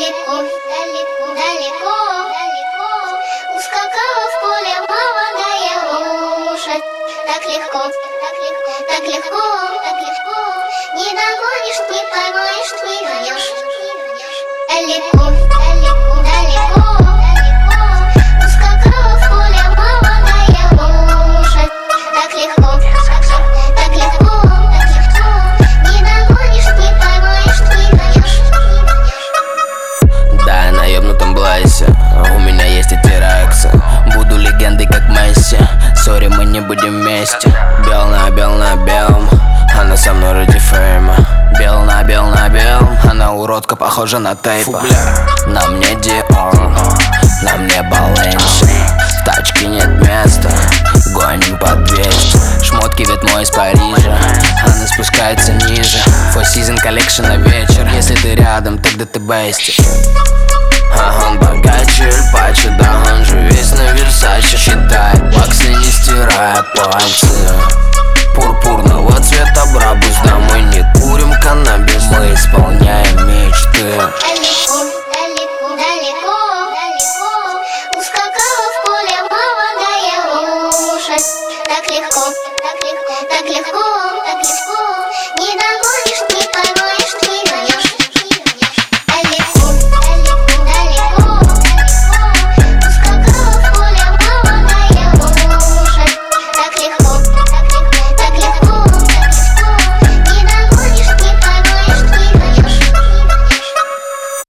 далеко, далеко, далеко, далеко ускакала в поле молодая лошадь. Так легко, так легко, так легко, так легко не догонишь, не поймаешь, не вернешь. Далеко, далеко, далеко, далеко ускакала в поле молодая лошадь. Так легко, так легко, так легко не догонишь, не поймаешь, не вернешь. Да, я на ёбнутом блайсе, у меня есть эти реакции. Буду легендой, как Месси. Сори, мы не будем вместе. Бел на белом, она со мной ради фейма. Бел на белом, она уродка, похожа на тейпа. На мне Диор, на мне Баленси. В тачке нет места, гоним по 200. Шмотки ветмо из Парижа, она спускается ниже. Four Season Collection на вечер. Если ты рядом, тогда ты бести. А он богаче Эль Пачо, да он же весь на Версаче. Считает баксы, не стирая пальцы. Пурпурного цвета брабус, да мы не курим каннабис. Мы исполняем мечты. Далеко, далеко, далеко, далеко ускакала в поле молодая лошадь. Так легко, так легко, так легко.